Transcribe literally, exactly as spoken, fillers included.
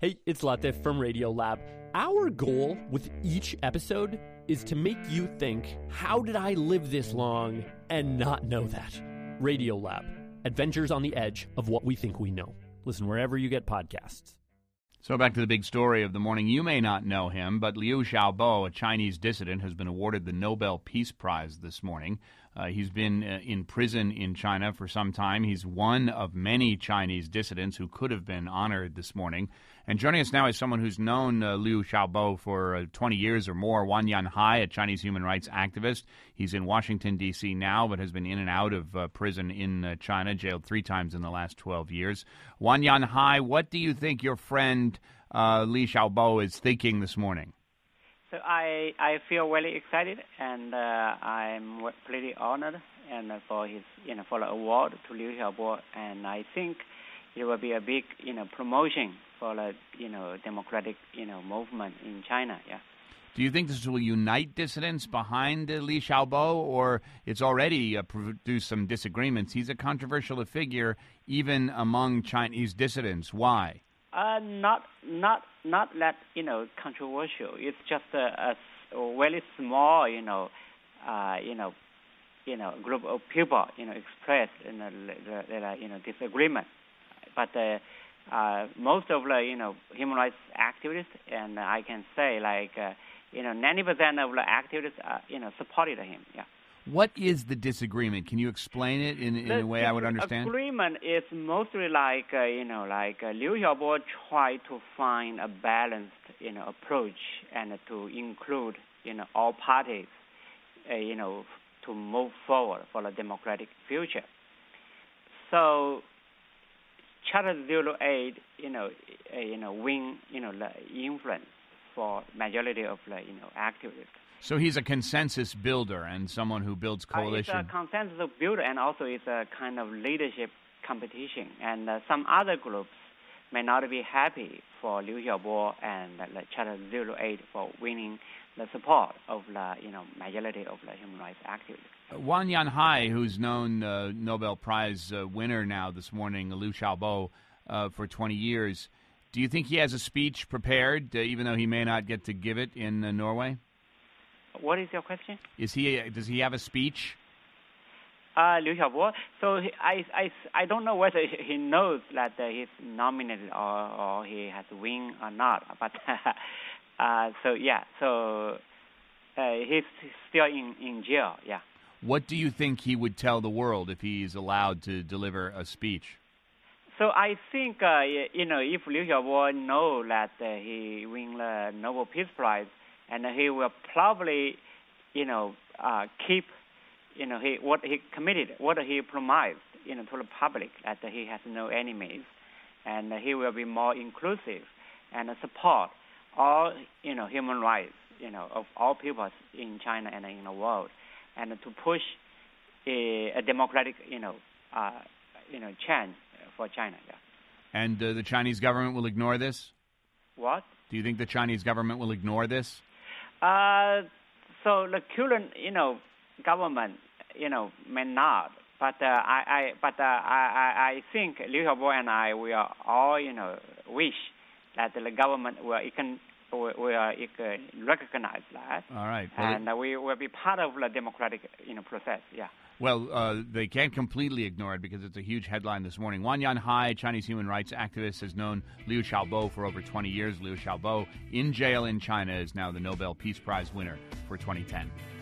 Hey, it's Latif from Radiolab. Our goal with each episode is to make you think, how did I live this long and not know that? Radiolab, adventures on the edge of what we think we know. Listen wherever you get podcasts. So back to the big story of the morning. You may not know him, but Liu Xiaobo, a Chinese dissident, has been awarded the Nobel Peace Prize this morning. Uh, he's been uh, in prison in China for some time. He's one of many Chinese dissidents who could have been honored this morning. And joining us now is someone who's known uh, Liu Xiaobo for uh, twenty years or more, Wan Yanhai, a Chinese human rights activist. He's in Washington, D C now, but has been in and out of uh, prison in uh, China, jailed three times in the last twelve years. Wan Yanhai, what do you think your friend uh, Liu Xiaobo is thinking this morning? So I, I feel very excited, and uh, I'm pretty honored and uh, for his you know for the award to Liu Xiaobo, and I think it will be a big you know promotion for the you know democratic you know movement in China. Yeah. Do you think this will unite dissidents behind uh, Liu Xiaobo, or it's already uh, produced some disagreements? He's a controversial figure even among Chinese dissidents. Why? Uh, not not not that you know controversial. It's just a, a very small you know uh, you know you know group of people you know expressed in a, the, the, you know disagreement. But uh, uh, most of the you know human rights activists, and I can say like uh, you know ninety percent of the activists uh, you know supported him. Yeah. What is the disagreement? Can you explain it in, in a way I would understand? The agreement is mostly like, uh, you know, like uh, Liu Xiaobo tried to find a balanced, you know, approach and uh, to include, you know, all parties, uh, you know, to move forward for the democratic future. So, Charter zero eight, you know, uh, you know, win, you know, the influence for majority of the, you know, activists. So he's a consensus builder and someone who builds coalition. Uh, it's a consensus builder, and also it's a kind of leadership competition. And uh, some other groups may not be happy for Liu Xiaobo and uh, the Charter zero eight for winning the support of the you know majority of the human rights activists. Uh, Wan Yanhai, who's known uh, Nobel Prize uh, winner now this morning, Liu Xiaobo, uh, for twenty years. Do you think he has a speech prepared, uh, even though he may not get to give it in uh, Norway? What is your question? Is he? Does he have a speech? Uh, Liu Xiaobo. So he, I, I, I don't know whether he knows that uh, he's nominated or, or he has win or not. But uh, so yeah, so uh, he's still in, in jail. Yeah. What do you think he would tell the world if he's allowed to deliver a speech? So I think uh, you know if Liu Xiaobo know that uh, he win the Nobel Peace Prize. And he will probably, you know, uh, keep, you know, he what he committed, what he promised, you know, to the public that he has no enemies, and he will be more inclusive and support all, you know, human rights, you know, of all peoples in China and in the world, and to push a, a democratic, you know, uh, you know, change for China. Yeah. And uh, the Chinese government will ignore this? What? Do you think the Chinese government will ignore this? Uh, so the current, you know, government, you know, may not. But uh, I, I, but uh, I, I think Liu Xiaobo and I, we are all, you know, wish that the government will, it can, will, will it can recognize that. All right. Well, and uh, we will be part of the democratic, you know, process. Yeah. Well, uh, they can't completely ignore it because it's a huge headline this morning. Wan Yanhai, Chinese human rights activist, has known Liu Xiaobo for over twenty years. Liu Xiaobo, in jail in China, is now the Nobel Peace Prize winner for twenty ten.